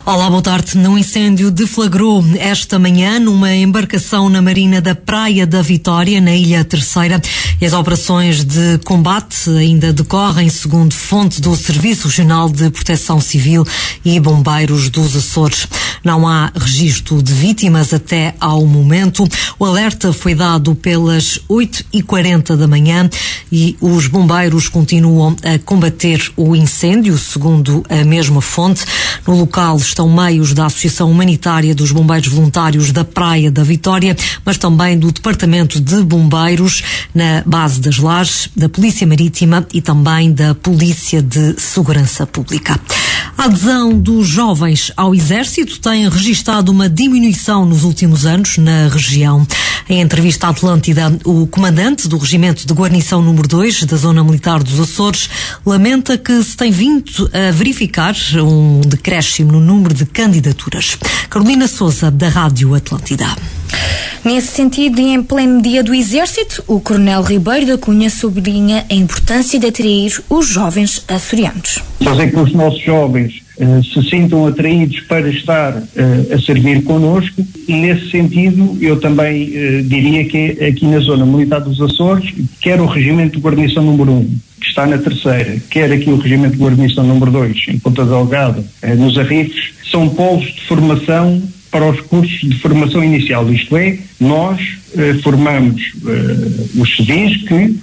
Olá, boa tarde. Um incêndio deflagrou esta manhã numa embarcação na marina da Praia da Vitória, na Ilha Terceira. E as operações de combate ainda decorrem, segundo fonte do Serviço Regional de Proteção Civil e Bombeiros dos Açores. Não há registro de vítimas até ao momento. O alerta foi dado pelas 8h40 da manhã e os bombeiros continuam a combater o incêndio, segundo a mesma fonte. No local estão meios da Associação Humanitária dos Bombeiros Voluntários da Praia da Vitória, mas também do Departamento de Bombeiros na base das Lajes, da Polícia Marítima e também da Polícia de Segurança Pública. A adesão dos jovens ao Exército tem registado uma diminuição nos últimos anos na região. Em entrevista à Atlântida, o comandante do Regimento de Guarnição número 2 da Zona Militar dos Açores lamenta que se tem vindo a verificar um decréscimo no número de candidaturas. Carolina Sousa, da Rádio Atlântida. Nesse sentido, e em pleno dia do Exército, o Coronel Ribeiro da Cunha sublinha a importância de atrair os jovens açorianos. Fazer que os nossos jovens se sintam atraídos para estar a servir connosco. Nesse sentido, eu também diria que aqui na Zona Militar dos Açores, quer o Regimento de Guarnição número 1, que está na Terceira, quer aqui o Regimento de Guarnição número 2, em Ponta Delgada, nos Arrifes, são polos de formação para os cursos de formação inicial. Isto é, nós formamos os civis que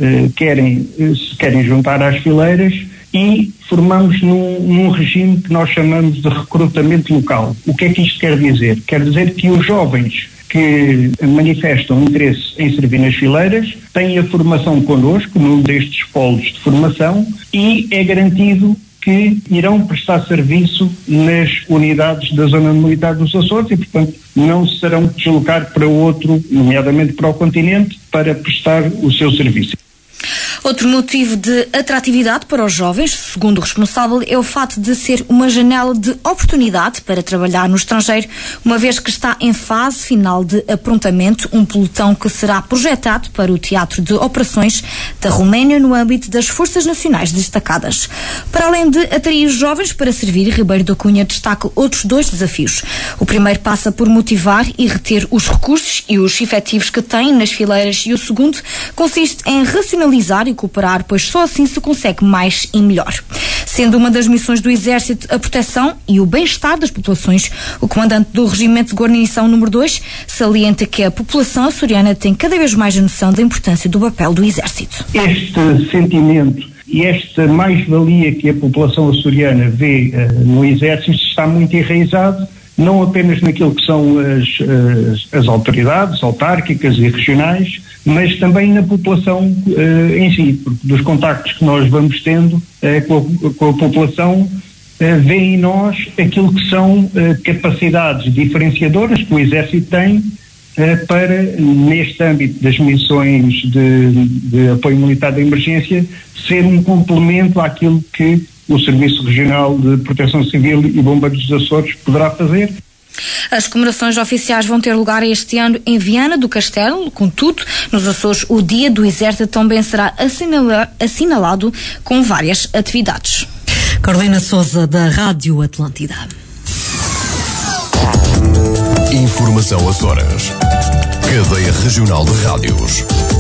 se querem juntar às fileiras e formamos num regime que nós chamamos de recrutamento local. O que é que isto quer dizer? Quer dizer que os jovens que manifestam interesse em servir nas fileiras têm a formação connosco, num destes polos de formação, e é garantido que irão prestar serviço nas unidades da Zona Militar dos Açores e, portanto, não se terão que deslocar para outro, nomeadamente para o continente, para prestar o seu serviço. Outro motivo de atratividade para os jovens, segundo o responsável, é o fato de ser uma janela de oportunidade para trabalhar no estrangeiro, uma vez que está em fase final de aprontamento um pelotão que será projetado para o Teatro de Operações da Roménia no âmbito das Forças Nacionais Destacadas. Para além de atrair os jovens para servir, Ribeiro da Cunha destaca outros 2 desafios. O primeiro passa por motivar e reter os recursos e os efetivos que têm nas fileiras, e o segundo consiste em racionalizar e cooperar, pois só assim se consegue mais e melhor. Sendo uma das missões do Exército a proteção e o bem-estar das populações, o comandante do Regimento de Guarnição número 2 salienta que a população açoriana tem cada vez mais a noção da importância do papel do Exército. Este sentimento e esta mais-valia que a população açoriana vê no Exército está muito enraizado, não apenas naquilo que são as autoridades autárquicas e regionais, mas também na população em si, porque dos contactos que nós vamos tendo com a população, vê em nós aquilo que são capacidades diferenciadoras que o Exército tem para, neste âmbito das missões de apoio militar de emergência, ser um complemento àquilo que o Serviço Regional de Proteção Civil e Bombeiros dos Açores poderá fazer. As comemorações oficiais vão ter lugar este ano em Viana do Castelo. Contudo, nos Açores, o Dia do Exército também será assinalado com várias atividades. Carolina Sousa, da Rádio Atlântida. Informação Açores. Cadeia Regional de Rádios.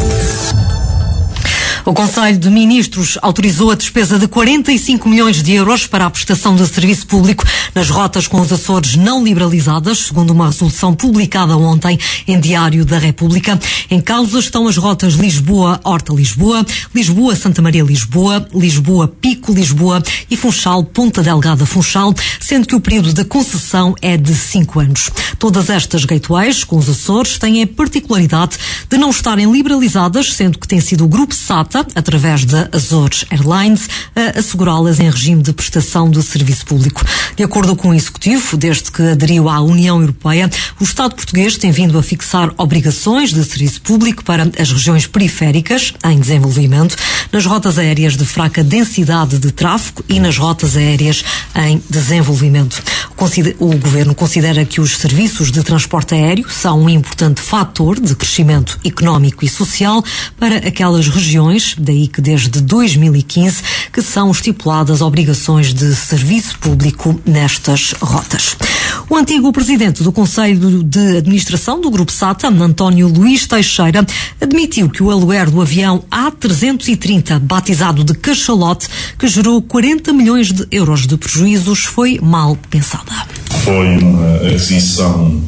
O Conselho de Ministros autorizou a despesa de 45 milhões de euros para a prestação de serviço público nas rotas com os Açores não liberalizadas, segundo uma resolução publicada ontem em Diário da República. Em causa estão as rotas Lisboa-Horta-Lisboa, Lisboa-Santa Maria-Lisboa, Lisboa-Pico-Lisboa e Funchal-Ponta Delgada-Funchal, sendo que o período da concessão é de 5 anos. Todas estas gateways com os Açores têm a particularidade de não estarem liberalizadas, sendo que tem sido o Grupo SATA, através da Azores Airlines, a assegurá-las em regime de prestação de serviço público. De acordo com o Executivo, desde que aderiu à União Europeia, o Estado português tem vindo a fixar obrigações de serviço público para as regiões periféricas, em desenvolvimento, nas rotas aéreas de fraca densidade de tráfego e nas rotas aéreas em desenvolvimento. O Governo considera que os serviços de transporte aéreo são um importante fator de crescimento económico e social para aquelas regiões rotas, daí que desde 2015 que são estipuladas obrigações de serviço público nestas rotas. O antigo presidente do Conselho de Administração do Grupo SATA, António Luís Teixeira, admitiu que o aluguer do avião A330, batizado de cachalote, que gerou 40 milhões de euros de prejuízos, foi mal pensada. Foi uma aquisição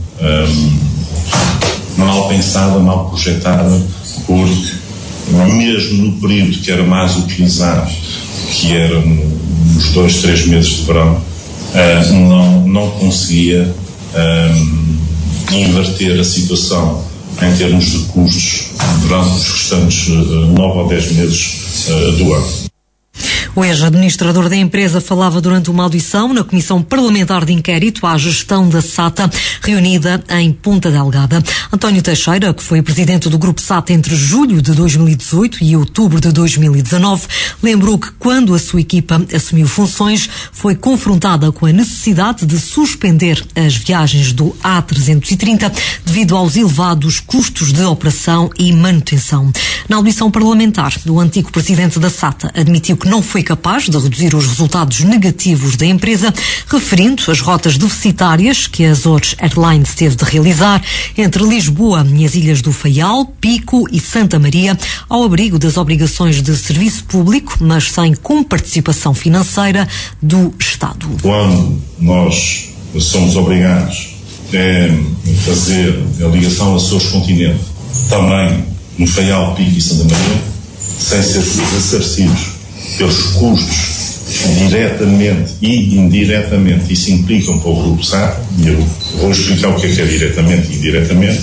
mal pensada, mal projetada, porque mesmo no período que era mais utilizado, que era nos 2-3 meses de verão, não conseguia inverter a situação em termos de custos durante os restantes 9 ou 10 meses do ano. O ex-administrador da empresa falava durante uma audição na Comissão Parlamentar de Inquérito à Gestão da SATA, reunida em Ponta Delgada. António Teixeira, que foi presidente do Grupo SATA entre julho de 2018 e outubro de 2019, lembrou que quando a sua equipa assumiu funções, foi confrontada com a necessidade de suspender as viagens do A330 devido aos elevados custos de operação e manutenção. Na audição parlamentar, o antigo presidente da SATA admitiu que não foi capaz de reduzir os resultados negativos da empresa, referindo as rotas deficitárias que a Azores Airlines teve de realizar entre Lisboa e as ilhas do Faial, Pico e Santa Maria, ao abrigo das obrigações de serviço público, mas sem comparticipação financeira do Estado. Quando nós somos obrigados a fazer a ligação Açores-Continente, também no Faial, Pico e Santa Maria, sem ser ressarcidos pelos custos diretamente e indiretamente, isso implicam para o Grupo SATA, e eu vou explicar o que é diretamente e indiretamente,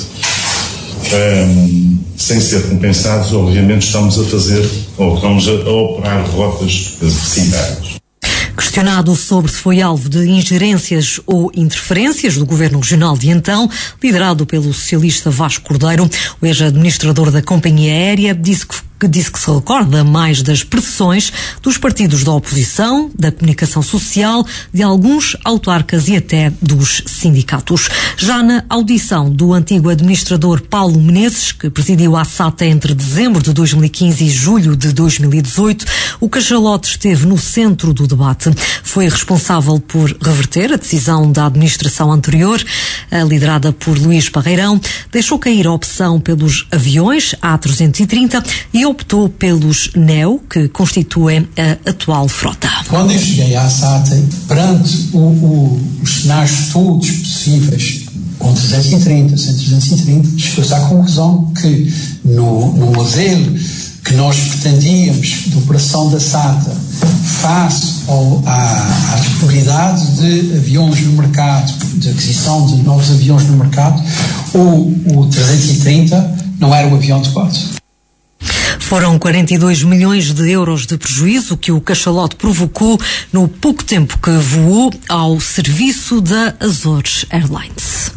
sem ser compensados, obviamente estamos a fazer, ou estamos a operar rotas deficitárias. Questionado sobre se foi alvo de ingerências ou interferências do Governo Regional de então, liderado pelo socialista Vasco Cordeiro, o ex-administrador da companhia aérea disse que se recorda mais das pressões dos partidos da oposição, da comunicação social, de alguns autarcas e até dos sindicatos. Já na audição do antigo administrador Paulo Menezes, que presidiu a SATA entre dezembro de 2015 e julho de 2018, o cachalote esteve no centro do debate. Foi responsável por reverter a decisão da administração anterior, liderada por Luís Parreirão, deixou cair a opção pelos aviões A330 e optou pelos NEO, que constituem a atual frota. Quando eu cheguei à SATA, perante os cenários todos possíveis, com 330, 330, chegou-se à conclusão que no modelo que nós pretendíamos de operação da SATA, face à disponibilidade de aviões no mercado, de aquisição de novos aviões no mercado, o 330 não era o avião adequado. Foram 42 milhões de euros de prejuízo que o cachalote provocou no pouco tempo que voou ao serviço da Azores Airlines.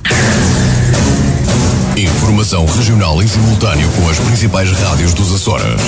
Informação regional em simultâneo com as principais rádios dos Açores.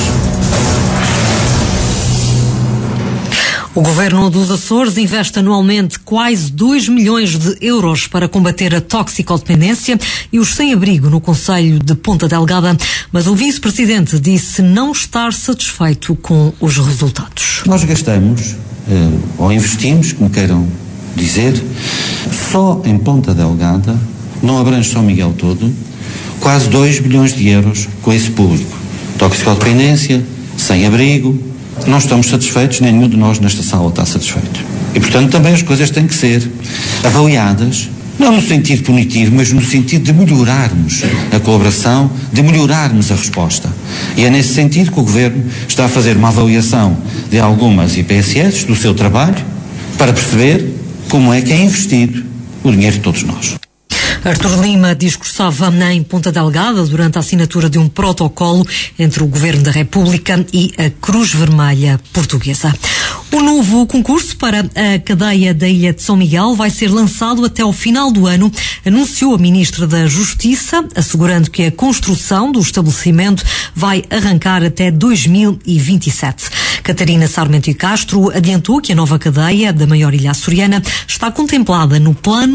O Governo dos Açores investe anualmente quase 2 milhões de euros para combater a toxicodependência e os sem-abrigo no concelho de Ponta Delgada, mas o vice-presidente disse não estar satisfeito com os resultados. Nós gastamos, ou investimos, como queiram dizer, só em Ponta Delgada, não abrange São Miguel todo, quase 2 bilhões de euros com esse público. Toxicodependência, sem-abrigo. Não estamos satisfeitos, nenhum de nós nesta sala está satisfeito. E, portanto, também as coisas têm que ser avaliadas, não no sentido punitivo, mas no sentido de melhorarmos a colaboração, de melhorarmos a resposta. E é nesse sentido que o Governo está a fazer uma avaliação de algumas IPSS, do seu trabalho, para perceber como é que é investido o dinheiro de todos nós. Artur Lima discursava em Ponta Delgada durante a assinatura de um protocolo entre o Governo da República e a Cruz Vermelha Portuguesa. O novo concurso para a cadeia da Ilha de São Miguel vai ser lançado até ao final do ano, anunciou a Ministra da Justiça, assegurando que a construção do estabelecimento vai arrancar até 2027. Catarina Sarmento e Castro adiantou que a nova cadeia da maior ilha açoriana está contemplada no plano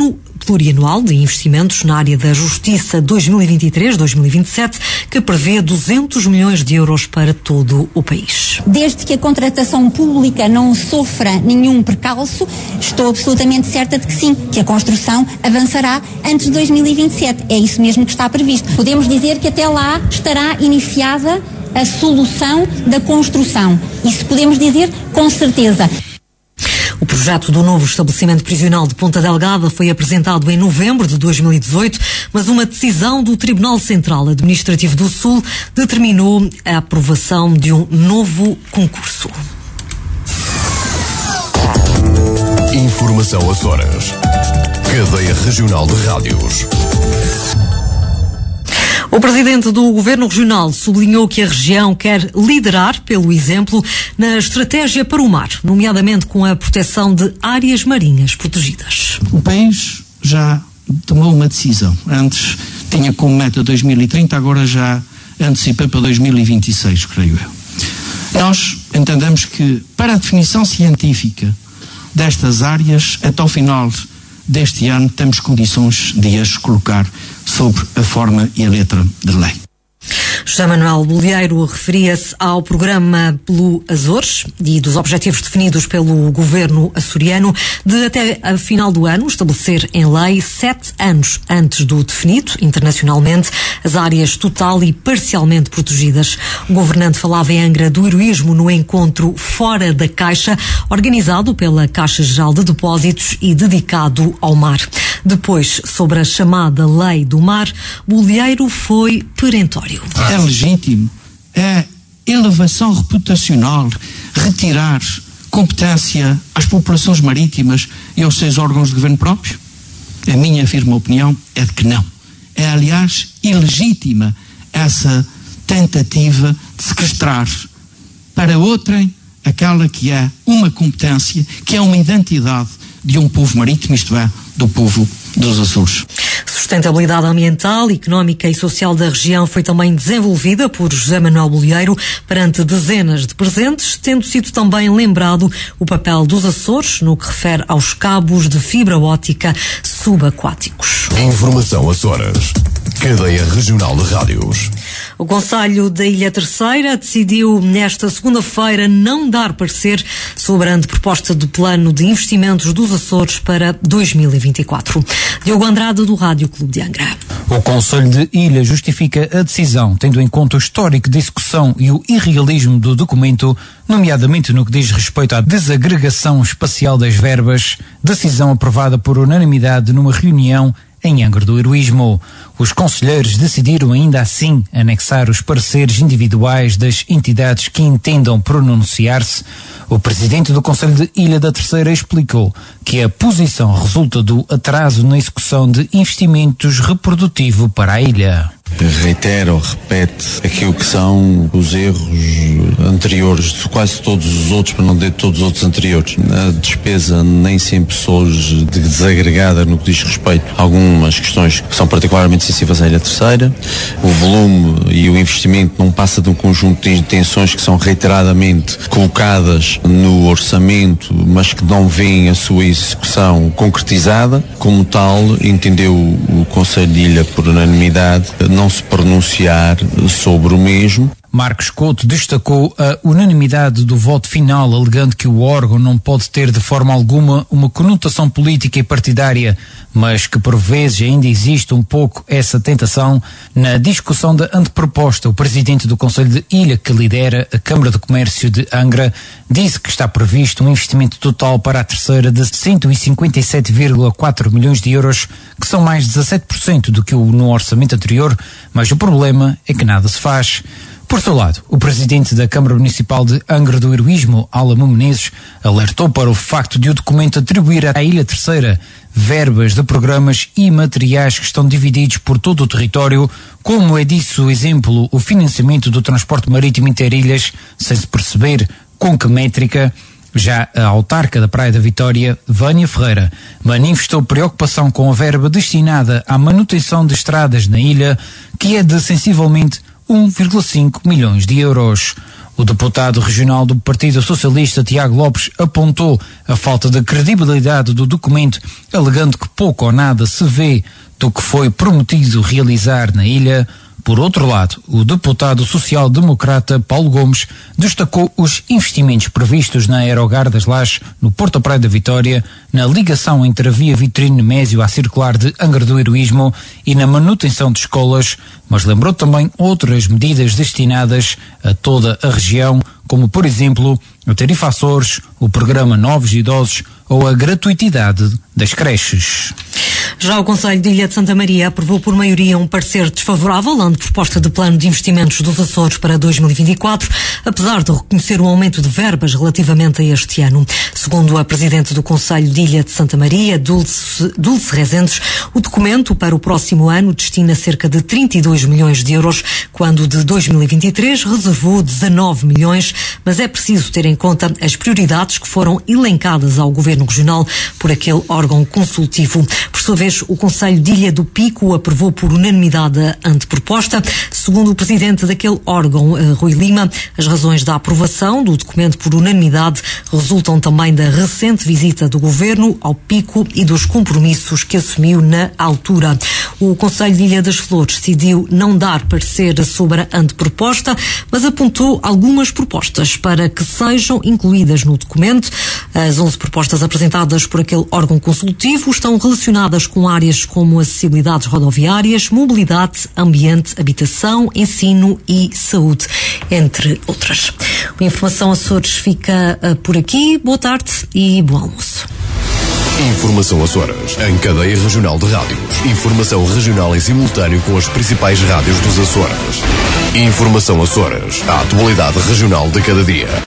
plurianual de investimentos na área da justiça 2023-2027, que prevê 200 milhões de euros para todo o país. Desde que a contratação pública não sofra nenhum percalço, estou absolutamente certa de que sim, que a construção avançará antes de 2027. É isso mesmo que está previsto. Podemos dizer que até lá estará iniciada a solução da construção. Isso podemos dizer com certeza. O projeto do novo estabelecimento prisional de Ponta Delgada foi apresentado em novembro de 2018, mas uma decisão do Tribunal Central Administrativo do Sul determinou a aprovação de um novo concurso. Informação Açores. Cadeia Regional de Rádios. O presidente do Governo Regional sublinhou que a região quer liderar pelo exemplo na estratégia para o mar, nomeadamente com a proteção de áreas marinhas protegidas. O país já tomou uma decisão. Antes tinha como meta 2030, agora já antecipa para 2026, creio eu. Nós entendemos que para a definição científica destas áreas, até ao final deste ano, temos condições de as colocar sobre a forma e a letra da lei. José Manuel Bolieiro referia-se ao programa Blue Açores e dos objetivos definidos pelo governo açoriano de até a final do ano estabelecer em lei 7 anos antes do definido internacionalmente as áreas total e parcialmente protegidas. O governante falava em Angra do heroísmo no encontro Fora da Caixa, organizado pela Caixa Geral de Depósitos e dedicado ao mar. Depois, sobre a chamada Lei do Mar, Bolieiro foi perentório. É legítimo, é elevação reputacional retirar competência às populações marítimas e aos seus órgãos de governo próprio? A minha firme opinião é de que não. É, aliás, ilegítima essa tentativa de sequestrar para outrem aquela que é uma competência, que é uma identidade de um povo marítimo, isto é, do povo dos Açores. Sustentabilidade ambiental, económica e social da região foi também desenvolvida por José Manuel Bolieiro perante dezenas de presentes, tendo sido também lembrado o papel dos Açores no que refere aos cabos de fibra óptica subaquáticos. Informação Açores. Cadeia Regional de Rádios. O Conselho da Ilha Terceira decidiu nesta segunda-feira não dar parecer sobre a anteproposta do plano de investimentos dos Açores para 2024. Diogo Andrade, do Rádio Clube de Angra. O Conselho de Ilha justifica a decisão, tendo em conta o histórico de execução e o irrealismo do documento, nomeadamente no que diz respeito à desagregação espacial das verbas, decisão aprovada por unanimidade numa reunião em Angra do Heroísmo. Os conselheiros decidiram ainda assim anexar os pareceres individuais das entidades que entendam pronunciar-se. O presidente do Conselho de Ilha da Terceira explicou que a posição resulta do atraso na execução de investimentos reprodutivo para a ilha. Reitera ou repete aquilo que são os erros anteriores de quase todos os outros, para não dizer todos os outros anteriores. A despesa nem sempre surge desagregada no que diz respeito a algumas questões que são particularmente sensíveis à Ilha Terceira. O volume e o investimento não passa de um conjunto de intenções que são reiteradamente colocadas no orçamento, mas que não veem a sua execução concretizada. Como tal, entendeu o Conselho de Ilha por unanimidade não se pronunciar sobre o mesmo. Marcos Couto destacou a unanimidade do voto final, alegando que o órgão não pode ter de forma alguma uma conotação política e partidária, mas que por vezes ainda existe um pouco essa tentação. Na discussão da anteproposta, o presidente do Conselho de Ilha, que lidera a Câmara de Comércio de Angra, disse que está previsto um investimento total para a terceira de 157,4 milhões de euros, que são mais 17% do que no orçamento anterior, mas o problema é que nada se faz. Por seu lado, o presidente da Câmara Municipal de Angra do Heroísmo, Álamo Menezes, alertou para o facto de o documento atribuir à Ilha Terceira verbas de programas e materiais que estão divididos por todo o território, como é disso exemplo o financiamento do transporte marítimo interilhas, sem se perceber com que métrica. Já a autarca da Praia da Vitória, Vânia Ferreira, manifestou preocupação com a verba destinada à manutenção de estradas na ilha, que é de sensivelmente 1,5 milhões de euros. O deputado regional do Partido Socialista, Tiago Lopes, apontou a falta de credibilidade do documento, alegando que pouco ou nada se vê do que foi prometido realizar na ilha. Por outro lado, o deputado social-democrata Paulo Gomes destacou os investimentos previstos na Aerogar das Lajes, no Porto Praia da Vitória, na ligação entre a via Vitrine-Nemésio à circular de Angra do Heroísmo e na manutenção de escolas, mas lembrou também outras medidas destinadas a toda a região, como, por exemplo, a tarifa Açores, o programa Novos Idosos ou a gratuitidade das creches. Já o Conselho de Ilha de Santa Maria aprovou por maioria um parecer desfavorável à proposta de plano de investimentos dos Açores para 2024, apesar de reconhecer um aumento de verbas relativamente a este ano. Segundo a Presidente do Conselho de Ilha de Santa Maria, Dulce Rezendes, o documento para o próximo ano destina cerca de 32 milhões de euros, quando de 2023 reservou 19 milhões, mas é preciso ter em conta as prioridades que foram elencadas ao Governo Regional por aquele órgão consultivo. Por sua vez, o Conselho de Ilha do Pico aprovou por unanimidade a anteproposta. Segundo o presidente daquele órgão, Rui Lima, as razões da aprovação do documento por unanimidade resultam também da recente visita do Governo ao Pico e dos compromissos que assumiu na altura. O Conselho de Ilha das Flores decidiu não dar parecer sobre a anteproposta, mas apontou algumas propostas para que sejam incluídas no documento. As 11 propostas apresentadas por aquele órgão consultivo estão relacionadas com áreas como acessibilidades rodoviárias, mobilidade, ambiente, habitação, ensino e saúde, entre outras. A Informação Açores fica por aqui. Boa tarde e bom almoço. Informação Açores, em cadeia regional de rádios. Informação regional em simultâneo com as principais rádios dos Açores. Informação Açores, a atualidade regional de cada dia.